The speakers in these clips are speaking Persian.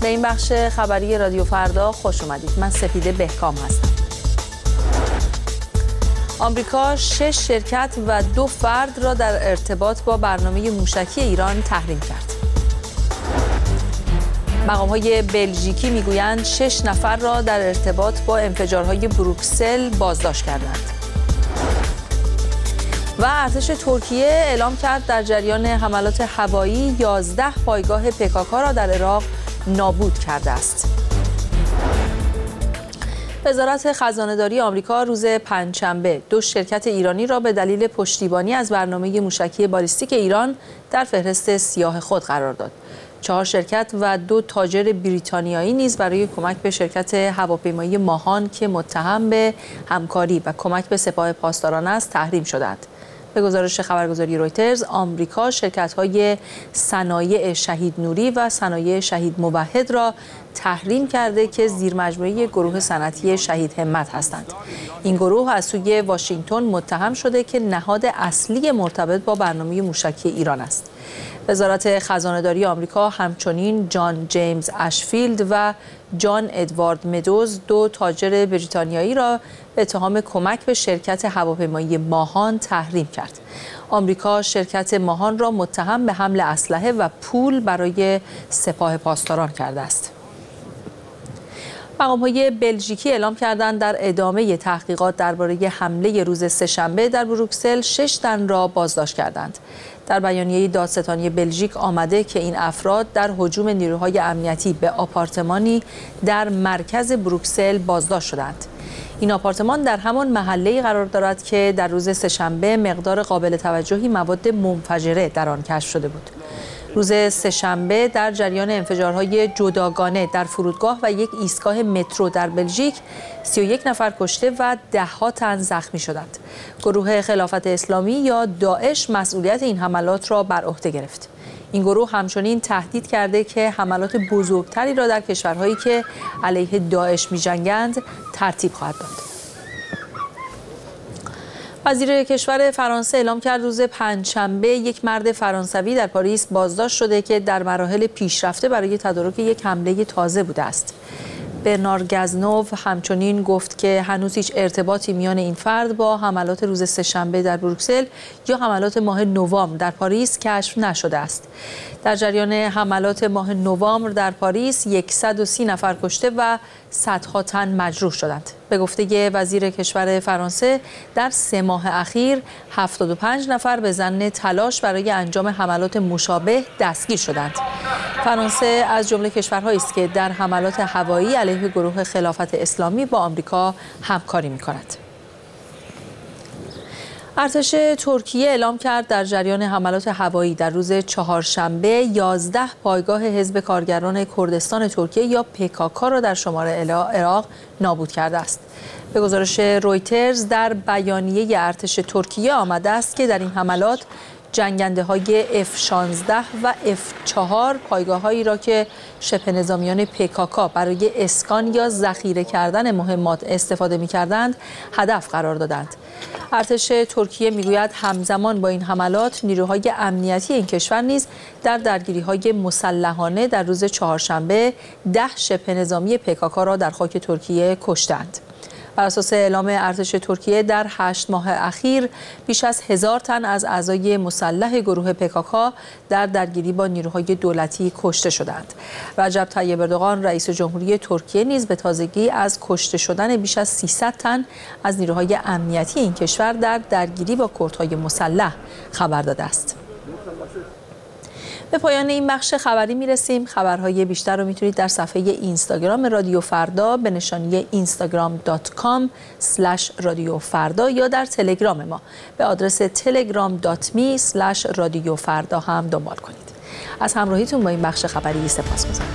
به این بخش خبری رادیو فردا خوش اومدید. من سپیده بهکام هستم. آمریکا 6 شرکت و 2 فرد را در ارتباط با برنامه موشکی ایران تحریم کرد. مقام‌های بلژیکی میگویند 6 نفر را در ارتباط با انفجارهای بروکسل بازداشت کردند. و ارتش ترکیه اعلام کرد در جریان حملات هوایی 11 پایگاه PKK را در عراق نابود کرده است. وزارت خزانه‌داری آمریکا روز پنجشنبه 2 شرکت ایرانی را به دلیل پشتیبانی از برنامه موشکی بالیستیک ایران در فهرست سیاه خود قرار داد. 4 شرکت و 2 تاجر بریتانیایی نیز برای کمک به شرکت هواپیمایی ماهان که متهم به همکاری و کمک به سپاه پاسداران است تحریم شدند. به گزارش خبرگزاری رویترز، آمریکا شرکت‌های صنایع شهید نوری و صنایع شهید موحد را تحریم کرده که زیر مجموعه گروه صنعتی شهید همت هستند. این گروه از سوی واشنگتن متهم شده که نهاد اصلی مرتبط با برنامه موشکی ایران است. وزارت خزانه‌داری آمریکا همچنین جان جیمز اشفیلد و جان ادوارد مدوز 2 تاجر بریتانیایی را به اتهام کمک به شرکت هواپیمایی ماهان تحریم کرد. آمریکا شرکت ماهان را متهم به حمل اسلحه و پول برای سپاه پاسداران کرده است. مقام‌های بلژیکی اعلام کردند در ادامه تحقیقات درباره حمله روز سه‌شنبه در بروکسل 6 تن را بازداشت کردند. در بیانیه دادستانی بلژیک آمده که این افراد در هجوم نیروهای امنیتی به آپارتمانی در مرکز بروکسل بازداشت شدند. این آپارتمان در همان محله‌ای قرار دارد که در روز سه‌شنبه مقدار قابل توجهی مواد منفجره در آن کشف شده بود. روز سه‌شنبه در جریان انفجارهای جداگانه در فرودگاه و یک ایستگاه مترو در بلژیک 31 نفر کشته و 10 تن زخمی شدند. گروه خلافت اسلامی یا داعش مسئولیت این حملات را بر عهده گرفت. این گروه همچنین تهدید کرده که حملات بزرگتری را در کشورهایی که علیه داعش می‌جنگند ترتیب خواهد داد. وزیر کشور فرانسه اعلام کرد روز پنجشنبه یک مرد فرانسوی در پاریس بازداشت شده که در مراحل پیشرفته برای تدارک یک حمله تازه بوده است. برنار گزنو همچنین گفت که هنوز هیچ ارتباطی میان این فرد با حملات روز سه‌شنبه در بروکسل یا حملات ماه نوامبر در پاریس کشف نشده است. در جریان حملات ماه نوامبر در پاریس 130 نفر کشته و صدها تن مجروح شدند. به گفته وزیر کشور فرانسه در 3 ماه اخیر 75 نفر به ظن تلاش برای انجام حملات مشابه دستگیر شدند. فرانسه از جمله کشورهایی است که در حملات هوایی علیه گروه خلافت اسلامی با آمریکا همکاری می‌کند. ارتش ترکیه اعلام کرد در جریان حملات هوایی در روز چهارشنبه 11 پایگاه حزب کارگران کردستان ترکیه یا PKK را در شمال عراق نابود کرده است. به گزارش رویترز در بیانیه ارتش ترکیه آمده است که در این حملات جنگنده‌های F-16 و F-4 پایگاه‌هایی را که شبه نظامیان PKK برای اسکان یا ذخیره کردن مهمات استفاده می‌کردند هدف قرار دادند. ارتش ترکیه میگوید همزمان با این حملات نیروهای امنیتی این کشور نیز در درگیری‌های مسلحانه در روز چهارشنبه 10 شبه نظامی PKK را در خاک ترکیه کشتند. بر اساس اعلام ارتش ترکیه در 8 ماه اخیر بیش از 1000 تن از اعضای مسلح گروه PKK در درگیری با نیروهای دولتی کشته شدند. رجب طیب اردوغان رئیس جمهوری ترکیه نیز به تازگی از کشته شدن بیش از 300 تن از نیروهای امنیتی این کشور در درگیری با کردهای مسلح خبر داده است. به پایان این بخش خبری میرسیم. خبرهای بیشتر رو میتونید در صفحه اینستاگرام رادیو فردا به نشانی instagram.com/رادیوفردا یا در تلگرام ما به آدرس telegram.me/رادیوفردا هم دنبال کنید. از همراهیتون با این بخش خبری سپاسگزارم.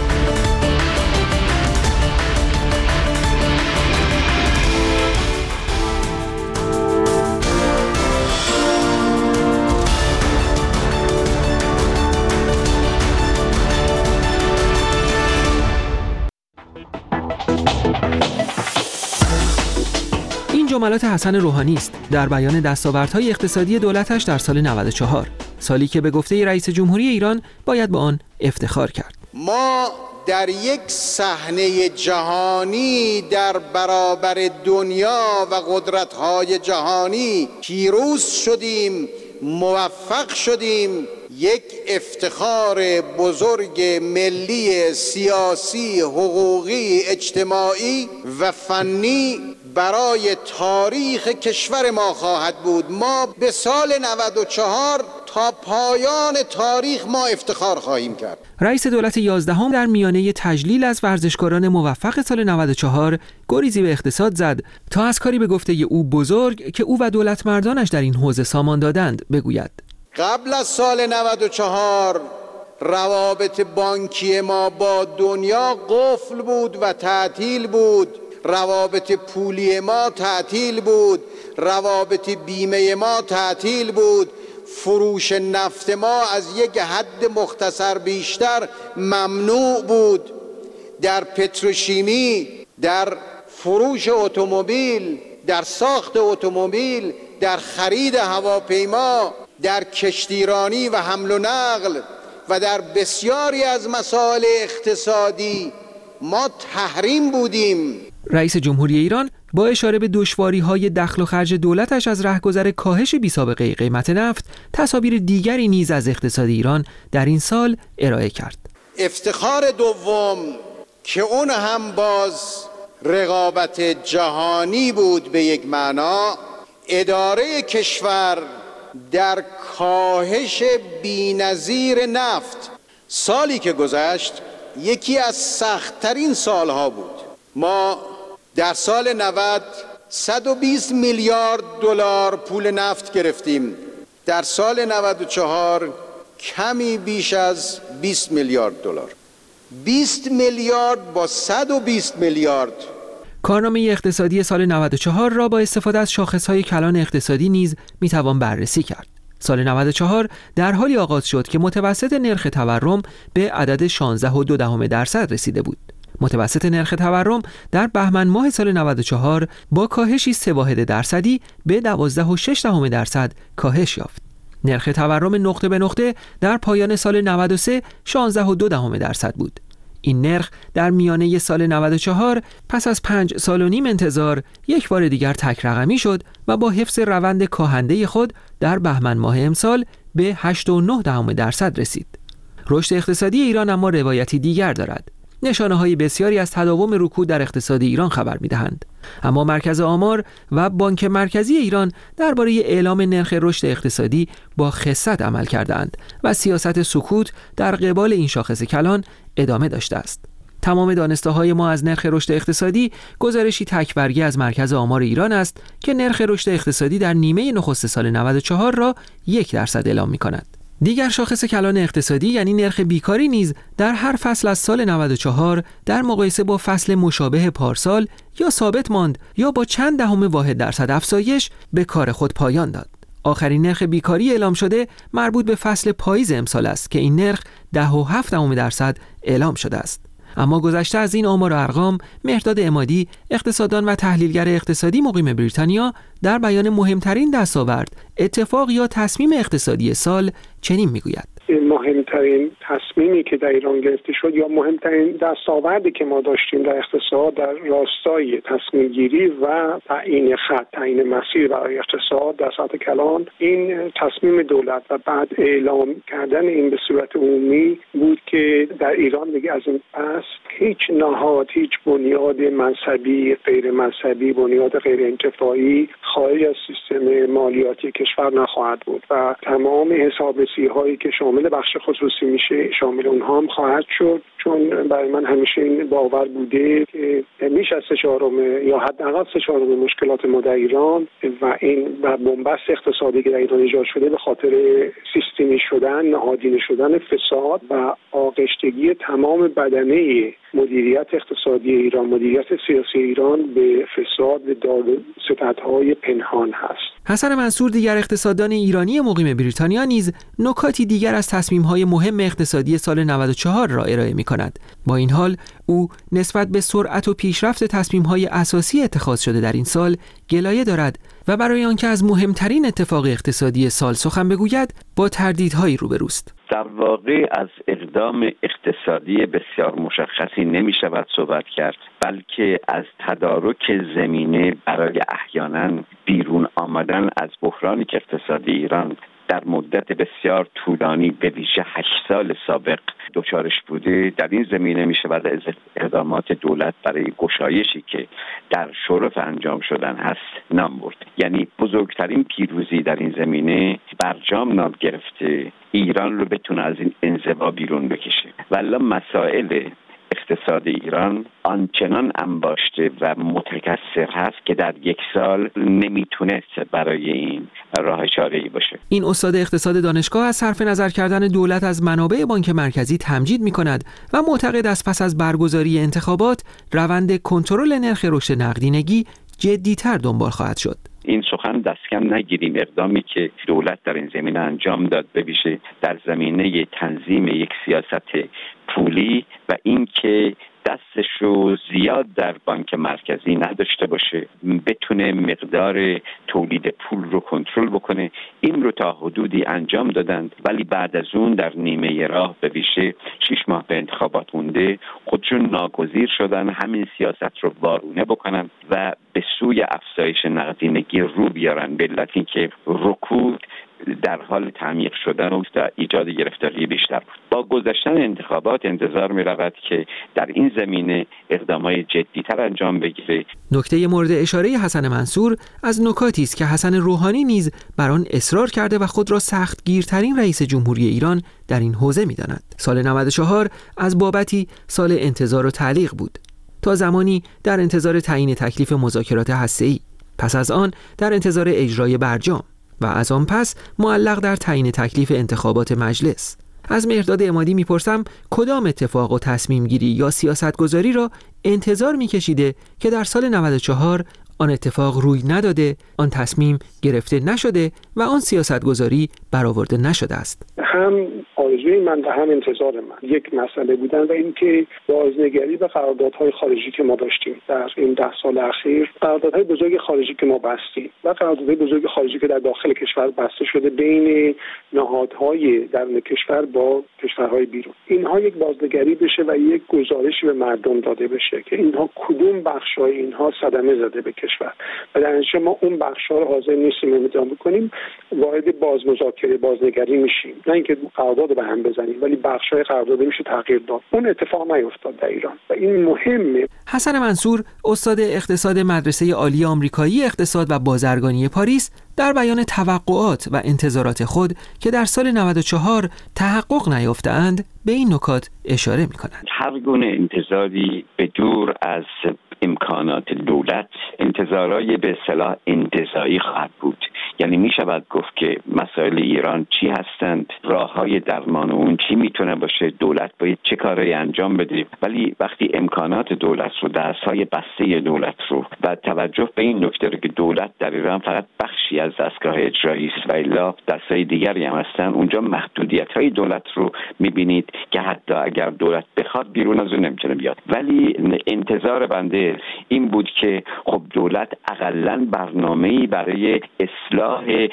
جملات حسن روحانی است در بیان دستاوردهای اقتصادی دولتش در سال 94، سالی که به گفته رئیس جمهوری ایران باید با آن افتخار کرد. ما در یک صحنه جهانی در برابر دنیا و قدرت‌های جهانی پیروز شدیم، موفق شدیم، یک افتخار بزرگ ملی، سیاسی، حقوقی، اجتماعی و فنی برای تاریخ کشور ما خواهد بود. ما به سال 94 تا پایان تاریخ ما افتخار خواهیم کرد. رئیس دولت 11 در میانه تجلیل از ورزشکاران موفق سال 94 گریزی به اقتصاد زد تا از کاری به گفته او بزرگ که او و دولت مردانش در این حوزه سامان دادند بگوید. قبل از سال 94 روابط بانکی ما با دنیا قفل بود و تعطیل بود، روابط پولی ما تعطیل بود، روابط بیمه ما تعطیل بود، فروش نفت ما از یک حد مختصر بیشتر ممنوع بود. در پتروشیمی، در فروش اتومبیل، در ساخت اتومبیل، در خرید هواپیما، در کشتیرانی و حمل و نقل و در بسیاری از مسائل اقتصادی ما تحریم بودیم. رئیس جمهوری ایران با اشاره به دشواری‌های دخل و خرج دولتش از رهگذر کاهش بی‌سابقه قیمت نفت، تصاویر دیگری نیز از اقتصاد ایران در این سال ارائه کرد. افتخار دوم که اون هم باز رقابت جهانی بود به یک معنا، اداره کشور در کاهش بی‌نظیر نفت. سالی که گذشت یکی از سخت‌ترین سالها بود. ما در سال 90 120 میلیارد دلار پول نفت گرفتیم. در سال 94 کمی بیش از 20 میلیارد دلار. 20 میلیارد با 120 میلیارد. کارنامه اقتصادی سال 94 را با استفاده از شاخص‌های کلان اقتصادی نیز میتوان بررسی کرد. سال 94 در حالی آغاز شد که متوسط نرخ تورم به عدد 16.2% رسیده بود. متوسط نرخ تورم در بهمن ماه سال 94 با کاهشی 0.3% به 12.6% کاهش یافت. نرخ تورم نقطه به نقطه در پایان سال 93 16.2% بود. این نرخ در میانه سال 94 پس از 5 سال و نیم انتظار یک بار دیگر تک رقمی شد و با حفظ روند کاهنده خود در بهمن ماه امسال به 8.9% رسید. رشد اقتصادی ایران اما روایتی دیگر دارد. نشانه‌های بسیاری از تداوم رکود در اقتصاد ایران خبر می‌دهند. اما مرکز آمار و بانک مرکزی ایران درباره اعلام نرخ رشد اقتصادی با خست عمل کردند و سیاست سکوت در قبال این شاخص کلان ادامه داشته است. تمام دانسته‌های ما از نرخ رشد اقتصادی گزارشی تک‌برگی از مرکز آمار ایران است که نرخ رشد اقتصادی در نیمه نخست سال 94 را 1% اعلام می‌کند. دیگر شاخص کلان اقتصادی یعنی نرخ بیکاری نیز در هر فصل از سال 94 در مقایسه با فصل مشابه پارسال یا ثابت ماند یا با چند دهم واحد درصد افزایش به کار خود پایان داد. آخرین نرخ بیکاری اعلام شده مربوط به فصل پاییز امسال است که این نرخ 10.7% اعلام شده است. اما گذشته از این آمار و ارقام، مهرداد عمادی، اقتصاددان و تحلیلگر اقتصادی مقیم بریتانیا، در بیان مهمترین دستاورد، اتفاق یا تصمیم اقتصادی سال چنین میگوید: مهمترین تصمیمی که در ایران گرفته شد یا مهمترین دستاوردی که ما داشتیم در اقتصاد در راستای تصمیم گیری و تعیین خط، تعیین مسیر برای اقتصاد در سطح کلان، این تصمیم دولت و بعد اعلام کردن این به صورت عمومی بود که در ایران دیگه از این پس هیچ نهاد، هیچ بنیاد مذهبی، غیر مذهبی، بنیاد غیر انتفاعی خارج از سیستم مالیاتی کشور نخواهد بود و تمام حسابرسی هایی که شامل بخش خصوصی میشه شامل اونها هم خواهد شد، چون برای من همیشه این باور بوده که بیش از 3/4 یا حداقل 3/4 مشکلات ما در ایران و این بنبست اقتصادی که در ایران ایجاد شده به خاطر سیستمی شدن، نهادینه شدن فساد و آغشتگی تمام بدنه مدیریت اقتصادی ایران، مدیریت سیاسی ایران به فساد و دادوستدهای پنهان هست. حسن منصور، دیگر اقتصاددان ایرانی مقیم بریتانیا، نیز نکاتی دیگر از تصمیم‌های مهم اقتصادی سال 94 را ارائه می‌کند. کند. با این حال او نسبت به سرعت و پیشرفت تصمیم‌های اساسی اتخاذ شده در این سال گلایه دارد و برای آنکه از مهمترین اتفاق اقتصادی سال سخن بگوید با تردیدهایی روبروست. در واقع از اقدام اقتصادی بسیار مشخصی نمی شود صحبت کرد، بلکه از تدارک زمینه برای احیانا بیرون آمدن از بحرانی که اقتصادی ایران در مدت بسیار طولانی به ویژه 8 سال سابق دچارش بوده. در این زمینه می شود از اقدامات دولت برای گشایشی که در شرف انجام شدن هست نام برد. یعنی بزرگترین پیروزی در این زمینه برجام نام گرفته ایران رو بتونه از این انزوا بیرون بکشه. والا مسائل اقتصاد ایران آنچنان انباشته و متکثر هست که در 1 سال نمیتونست برای این راه چاره‌ای باشه. این استاد اقتصاد دانشگاه از صرف نظر کردن دولت از منابع بانک مرکزی تمجید می‌کند و معتقد است پس از برگزاری انتخابات روند کنترل نرخ رشد نقدینگی جدی‌تر دنبال خواهد شد. این سخن دستکم نگیریم اقدامی که دولت در این زمینه انجام داد به ویژه در زمینه تنظیم یک سیاست پولی و اینکه دستش رو زیاد در بانک مرکزی نداشته باشه، بتونه مقدار تولید پول رو کنترل بکنه. این رو تا حدودی انجام دادند، ولی بعد از اون در نیمه راه به ویژه 6 ماه به انتخابات مونده خودشون ناگزیر شدن همین سیاست رو وارونه بکنن و به سوی افزایش نقدینگی رو بیارن، به علت اینکه رکود در حال تعمیق شدن و ایجاد گرفتاری بیشتر بود. با گذشتن انتخابات انتظار می رود که در این زمینه اقدامات جدی‌تر انجام بگیره. نکته مورد اشاره حسن منصور از نکاتی است که حسن روحانی نیز بر آن اصرار کرده و خود را سختگیرترین رئیس جمهوری ایران در این حوزه می‌داند. سال 94 از بابتی سال انتظار و تعلیق بود. تا زمانی در انتظار تعیین تکلیف مذاکرات هسته‌ای، پس از آن در انتظار اجرای برجام و از آن پس معلق در تعیین تکلیف انتخابات مجلس. از مهرداد عمادی میپرسم کدام اتفاق و تصمیم گیری یا سیاست گذاری را انتظار میکشیده که در سال 94 آن اتفاق روی نداده، آن تصمیم گرفته نشده و آن سیاست گذاری برآورده نشده است. هم آرزوی من و هم انتظار من یک مسئله بودن و اینکه بازنگری به قراردادهای خارجی که ما داشتیم در این 10 سال اخیر، قراردادهای بزرگ خارجی که ما بستیم و قراردادهای بزرگ خارجی که در داخل کشور بسته شده بین نهادهای درون کشور با کشورهای بیرون، اینها یک بازنگری بشه و یک گزارشی به مردم داده بشه که اینها کدوم بخش‌های اینها صدمه زده به کشور و در نتیجه ما اون بخش‌ها رو حاضر نیستیم ادامه بکنیم، وارد بازمذاکره بازنگری میشیم، نه اینکه قرارداد به هم بزنیم ولی بخش‌های قرارداد میشه تغییر داد. اون اتفاق نیفتاد در ایران و این مهمه. حسن منصور استاد اقتصاد مدرسه عالی آمریکایی اقتصاد و بازرگانی پاریس در بیان توقعات و انتظارات خود که در سال 94 تحقق نیافته‌اند به این نکات اشاره می‌کنند. هر گونه انتظاری به دور از امکانات دولت انتظارای به اصطلاح انتزاعی خواهد بود. یعنی می شود گفت که مسائل ایران چی هستند، راههای درمان اون چی میتونه باشه، دولت باید چه کاری انجام بده، ولی وقتی امکانات دولت رو، دستهای بسته دولت رو و توجه به این نکته که دولت در ایران فقط بخشی از دستگاه اجرایی است و الا دستای دیگری هم هستن، اونجا محدودیت‌های دولت رو می‌بینید که حتی اگر دولت بخواد بیرون از اون نمیتونه بیاد. ولی انتظار بنده این بود که خب دولت حداقل برنامه‌ای برای اصلاح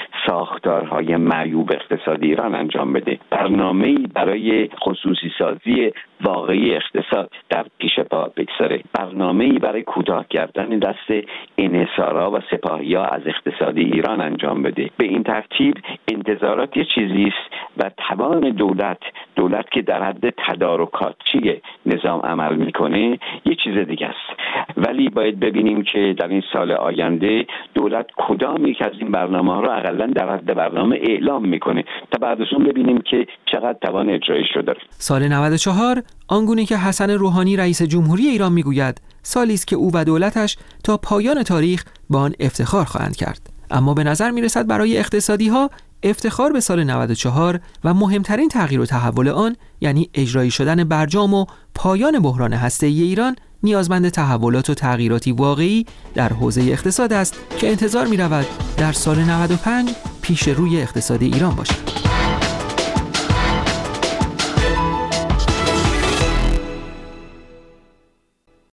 ساختارهای معیوب اقتصادی ایران انجام بده، برنامه‌ای برای خصوصی سازی واقعی اقتصاد در پیش پا بگذاره، برنامه‌ای برای کوتاه کردن دست انحصارها و سپاهی‌ها از اقتصاد ایران انجام بده. به این ترتیب انتظارات یه چیزی است و توان دولت که در حد تدارکاتچی نظام عمل میکنه یه چیز دیگه است. ولی باید ببینیم که در این سال آینده دولت کدام یک از این برنامه‌ها رو حداقل در حد برنامه اعلام میکنه تا بعد از اون ببینیم که چقدر توان اجرایش رو داره. سال 94 آنگونه که حسن روحانی رئیس جمهوری ایران میگوید سالی است که او و دولتش تا پایان تاریخ به آن افتخار خواهند کرد. اما به نظر میرسد برای اقتصادی‌ها افتخار به سال 94 و مهمترین تغییر و تحول آن یعنی اجرایی شدن برجام و پایان بحران هسته‌ای ایران نیازمند تحولات و تغییراتی واقعی در حوزه اقتصاد است که انتظار می‌رود در سال 95 پیش روی اقتصاد ایران باشد.